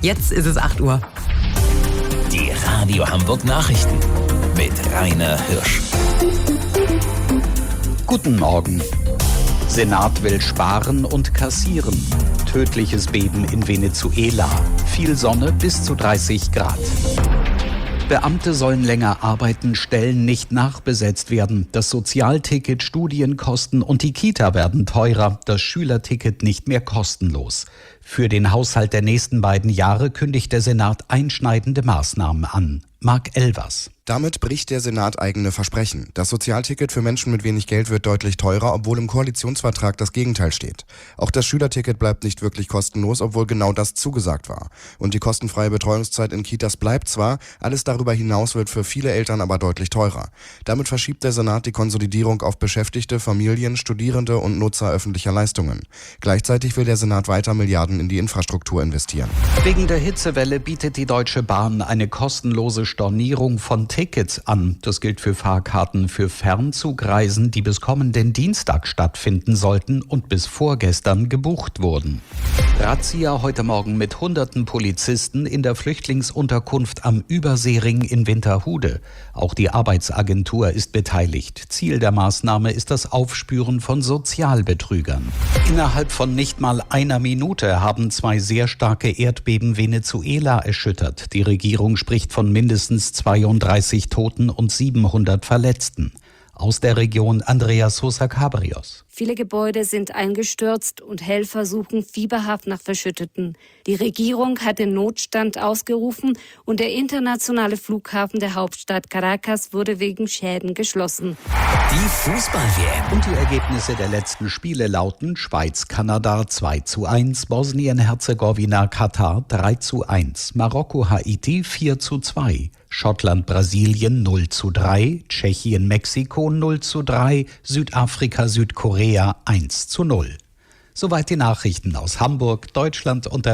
Jetzt ist es 8 Uhr. Die Radio Hamburg Nachrichten mit Rainer Hirsch. Guten Morgen. Senat will sparen und kassieren. Tödliches Beben in Venezuela. Viel Sonne bis zu 30 Grad. Beamte sollen länger arbeiten, Stellen nicht nachbesetzt werden. Das Sozialticket, Studienkosten und die Kita werden teurer. Das Schülerticket nicht mehr kostenlos. Für den Haushalt der nächsten beiden Jahre kündigt der Senat einschneidende Maßnahmen an. Marc Elvers. Damit bricht der Senat eigene Versprechen. Das Sozialticket für Menschen mit wenig Geld wird deutlich teurer, obwohl im Koalitionsvertrag das Gegenteil steht. Auch das Schülerticket bleibt nicht wirklich kostenlos, obwohl genau das zugesagt war. Und die kostenfreie Betreuungszeit in Kitas bleibt zwar, alles darüber hinaus wird für viele Eltern aber deutlich teurer. Damit verschiebt der Senat die Konsolidierung auf Beschäftigte, Familien, Studierende und Nutzer öffentlicher Leistungen. Gleichzeitig will der Senat weiter Milliarden in die Infrastruktur investieren. Wegen der Hitzewelle bietet die Deutsche Bahn eine kostenlose Stornierung von Tickets an. Das gilt für Fahrkarten für Fernzugreisen, die bis kommenden Dienstag stattfinden sollten und bis vorgestern gebucht wurden. Razzia heute Morgen mit hunderten Polizisten in der Flüchtlingsunterkunft am Überseering in Winterhude. Auch die Arbeitsagentur ist beteiligt. Ziel der Maßnahme ist das Aufspüren von Sozialbetrügern. Innerhalb von nicht mal einer Minute haben 2 sehr starke Erdbeben Venezuela erschüttert. Die Regierung spricht von mindestens 32 Toten und 700 Verletzten. Aus der Region Andrea Sosa Cabrios. Viele Gebäude sind eingestürzt und Helfer suchen fieberhaft nach Verschütteten. Die Regierung hat den Notstand ausgerufen und der internationale Flughafen der Hauptstadt Caracas wurde wegen Schäden geschlossen. Die Fußball-WM. Und die Ergebnisse der letzten Spiele lauten: Schweiz-Kanada 2:1, Bosnien-Herzegowina Katar 3:1, Marokko-Haiti 4:2, Schottland-Brasilien 0:3, Tschechien-Mexiko 0:3, Südafrika-Südkorea 1:0. Soweit die Nachrichten aus Hamburg, Deutschland und der